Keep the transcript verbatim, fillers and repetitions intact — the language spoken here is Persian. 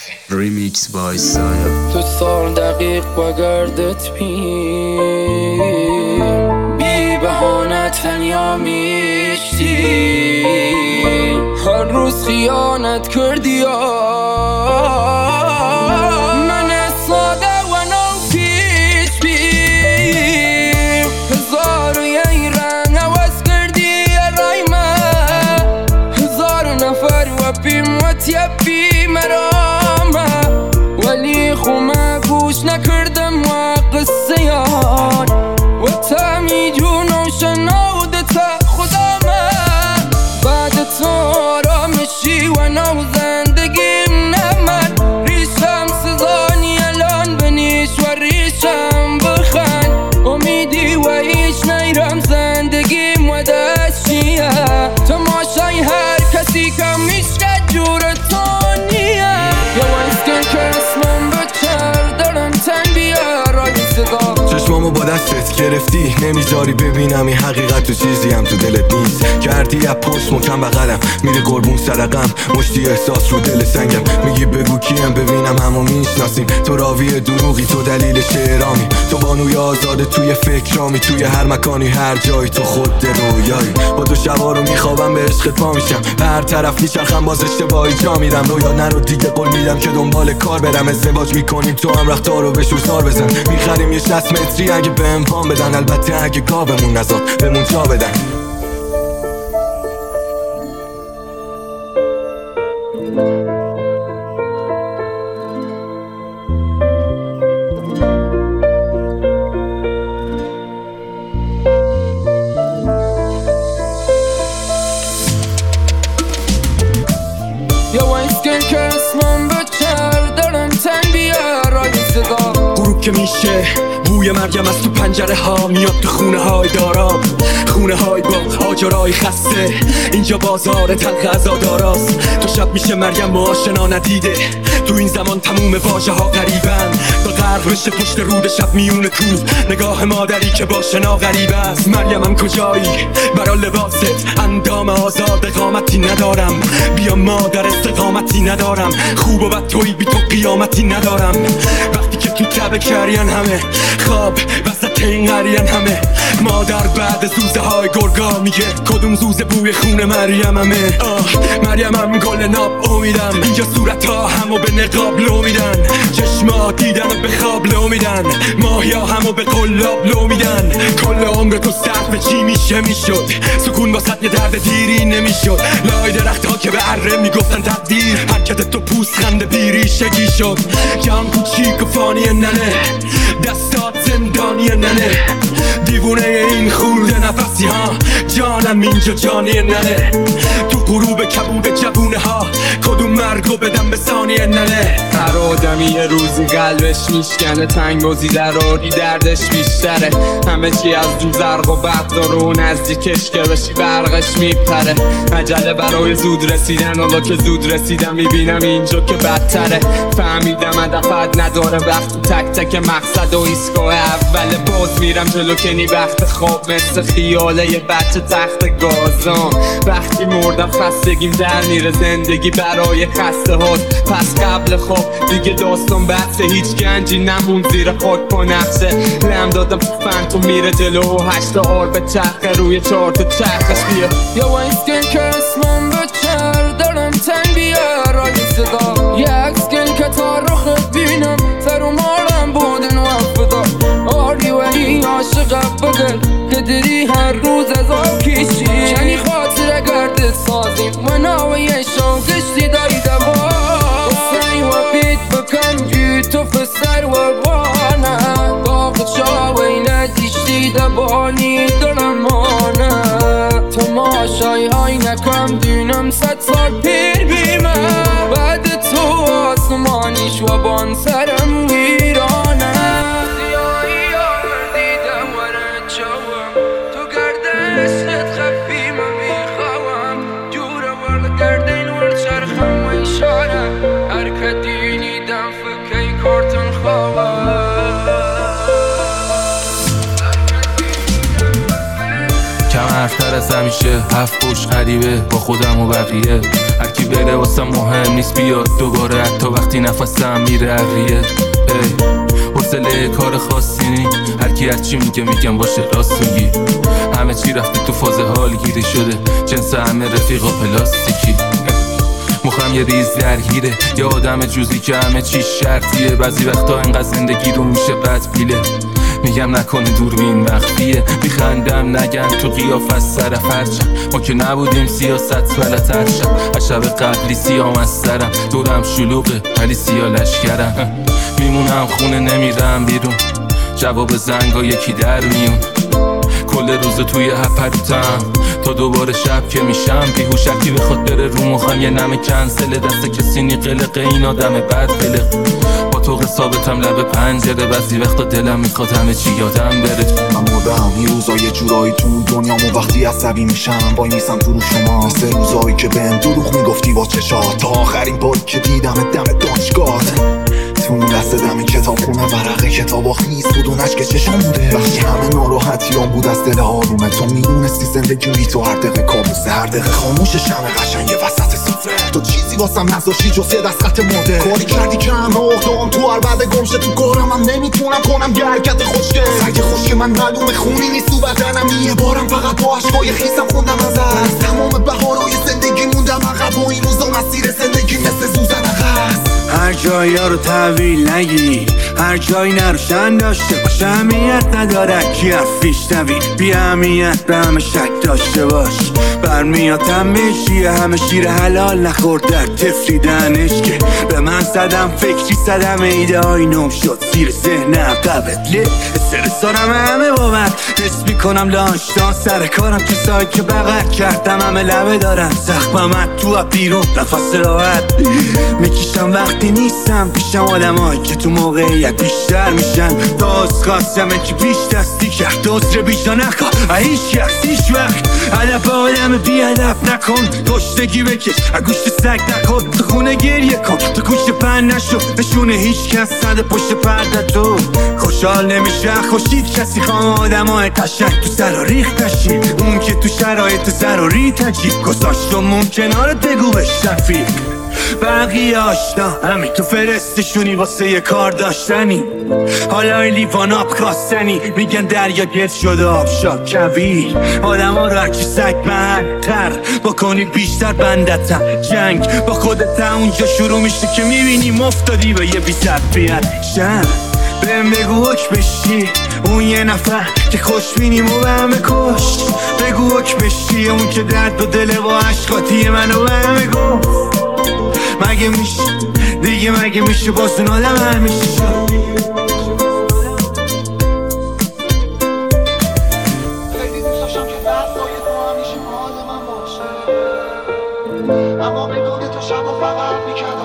ریمیکس بای سایا. تو سال دقیق با گردت بیم بی بهانه تنیا میشتی، هر روز خیانت کردی من ساده و نو پیش بیم، هزار و یه رنگ عوض کردی رای من، هزار نفر و بیم و تیبی مرامه، ولی خومه گوش نکردم و قصه یان و تمی جون و شنودت خدا من، بعد تو آرامشی و نو زندگیم نمد، ریشم سزانی الان بنیش و ریشم بخند، امیدی و هیچ نیرم زندگیم و دستشیه، تماشای هر کسی که میشکد جور تو نیه، یا وایسکن که اسمم بچر دارم تن بیارای صدا، چشمامو با دستت گرفتی نمیذاری ببینم این حقیقت تو چیزی هم تو دلت نیست، کردی از پشت مکم بغلم میری قربون سرقم، مشتی احساس رو دل سنگم، میگی بگو کیم ببینم همو میشناسیم، تو راوی دروغی تو دلیل شعرامی، تو بانوی آزاده توی فکرامی، توی هر مکانی هر جایی تو خود رویایی، با تو شبا رو میخوابم به عشقت پا میشم، به هر طرف میچرخم باز اشتباهی جا میرم، رویا نرو دیگه قول میدم که دنبال کار برم، ازدواج میکنیم تو هم رختار رو بشور سار بزن، میخریم یه شصت متری اگه به امپان بدن، البته اگه گاومون نزاد بمون جا بدن. یا وایسکن که اسمم بچر دارم تن بیارای صدا، غروب که میشه بوی مرگم از تو پنجره ها میاد تو خونه های دارام، خونه های با آجرای خسته، اینجا بازار تلخ عزاداراست، تو شب میشه مرگم آشنا ندیده، تو این زمان تموم واژه ها غریبن، تا غرق بشه پشت رود شب میون کوه، نگاه مادری که با شنا غریب است، مریمم کجایی برا لباست، اندام آزاد قامتی ندارم، بیا مادر استقامتی ندارم، خوب و بد توی بی تو قیامتی ندارم، وقتی که تو تبه کرین همه خواب وسط این قریان همه، مادر بعد زوزه های گرگا میگه کدوم زوزه بوی خون مریم همه، آه مریمم گل ناب امیدم، اینجا صورت ها همو به نقاب لو میدن، چشما دیدن و به خواب لو میدن، ماهیا همو به قلاب لو میدن، کل عمر تو سخت چی میشه میشد، سکون واسط یه درد دیری نمیشد، لای درخت ها که به اره میگفتن تقدیر، حرکت تو پوست خنده بیریشگی شد، جام کوچیک و فانی ننه، دستات زندانی ننه، دیوونه این خورده نفسی ها، جانم اینجا جانی ننه، تو غروب کبود جوونه ها، کدوم مرگو بدم به ثانی ننه، هر آدمی یه روزی قلبش میشکنه، تنگ و زیدراری دردش بیشتره، همه چی از دو زرق و برق داره و نزدیکش که بشی برقش میپره، عجله برای زود رسیدن، حالا که زود رسیدم میبینم اینجا که بدتره، فهمیدم هدفت نداره وقت تک تک مقصد و ایستگاه اول، باز میرم جلو که نی وقت خواب مثل خیاله یه بچه تخت گازان، وقتی مردم خستگیم در میره، زندگی برای خسته هاست، پس قبل خواب دیگه داستان بحثه، هیچ گنجی نمون زیر خاک پا نقشه، لم دادم تو فنتو میره جلو و هشت آر به چرخه روی چهار تا چرخش بیا، یا وایسکن که اسمم بچر دارم تن بیارای صدا، یه اکسکن که تا رخ بینم سر و مارم بودن و فدا، آری و این عاشق بدل که دری هر روز از آب کشی، کنی خاطر گرد سازیم و ناوی شان گشتی دایی دوا، سعی و بیت بکن جی تو فسر و بانه، داغ شاوی ندیشتی دبانی دارم مانه، تماشای های نکم دینم ست سال پیر بیمه، بعد تو آسمانیش و بان سرم ویرانه، سیاهی آوردی دماره چوم، تو گردشت خفی من میخوام، جوره ورد گردین ورد چرخم و اشاره، هرکت دینی دم فکی کارتون خواه، کم حرفتر از همیشه، هفت پشت غریبه با خودم و بقیه، هرکی بره واسم مهم نیست بیاد دوباره، حتی وقتی نفسم میره ریه. ای حوصله کار خاصی نی، هرکی هرچی میگه میگم باشه راست میگی. همه چی رفته تو فاز حال گیری شده، جنس همه رفیقا پلاستیکی. مخم یه ریز درگیره، یه آدم جوزی که همه چی شرطیه. بعضی وقتا انقدر زندگی رو میشه بد بیله، میگم نکنه دوربین مخفیه. میخندم نگن تو قیافت سر فرچم، ما که نبودیم سیاست بلد هرشم. از شب قبلی سیام از سرم، دورم شلوغه ولی سیا لشکرم. میمونم خونه نمیرم بیرون، جواب زنگا یکی در میون. کل روز توی هپروتم تا دوباره شب که میشم بیهوش. هرکی بخواد بره رو مخم یه نمه کنسله، دست کسی نی قلقه این آدم بد قلق. با تو قصابتم لب پنجره، بعضی وقتا دلم میخواد همه چی یادم بره. من مردم این روزا یه جورایی تو دنیامو، وقتی عصبی میشم وای نیستم تو رو شما. مثل روزایی که بهم دروغ میگفتی با چشات، تا آخرین باری که دیدم دم دانشگاهت. تو اون دست دم کتاب خونه ورقه کتابا خیس بود و نشک چشم بوده. وقتی همه ناراحتیام بود از دل آرومه، تو میدونستی زندگی بی تو هر دقیقه کابوسه. هر دقیقه خاموش شمع قشنگ وسط سفره، تو چیزی واسم نذاشتی جز یه دست خط مده. کاری کردی که همه اقدام تو هر بعد گمشه تو کارم، هم نمیتونم کنم یه حرکت خوشگل. سگ خوشگل من معلومه خونی نیست تو بدنم، یه بارم فقط با عشقای خیسم خوندم ازت. تمام بهارای زندگی موندم عقب و این روزا مسیر زندگی مثل سوزن عقب. هر جایی ها رو تحویل نگیر، هر جایی نروشن داشته باشه. اهمیت نداره کی حرفیش نوی، بی اهمیت به همه شک داشته باش. برمیاد همه چیه، همه شیر حلال نخورد در تفریدنش. که به من صدم فکری صدم ایده های نم شد زیر ذهنم قبله. استرس دارم همه بابت حس میکنم لانشتان سر کارم که سایت که بغل کردم همه لبه دارم. زخمم تو بیرون نفس راحت میکشم وقتی نیستم پیشم. آدم هایی که تو موقعیت بیشتر میشن، داز خواستمه که بیش دستی کرد. دوزر بیشا نخواه هیچ کس هیچ وقت. هدف آدم بی هدف نکن، گشتگی بکش گوشت سگ نکن. تو خونه گریه کن تو گوشت پن نشو، نشونه هیچ کس صد پشت پرده. تو خوشحال نمیشه خوشید کسی، خام آدم های قشنگ تو سر و ریخت نشی. اون که تو شرایط ضروری تجیب گذاشت و ممکنه بگو بهش رفیق. بقیه آشنا همین تو فرستشونی واسه یه کار داشتنی. حالا این لیوان آب خواستنی، میگن دریا گرد شده آب شاد کویر. آدم ها رو هرچی سگ محتر بکنی بیشتر بندتم. جنگ با خودت اونجا شروع میشه که میبینی مفتادی به یه بی تربیت شن. بهم بگو حکمش چیه اون یه نفر که خوش بینیم و به همه کشت. بگو حکمش چیه اون که درد و دل و عشقاتی منو به همه گفت. مگه میشه دیگه مگه میشه باز اون آدم همیشه شد. خیلی دوست داشتم که دستای تو همیشه مال من باشه، اما بدون تو شب و فقط میکردم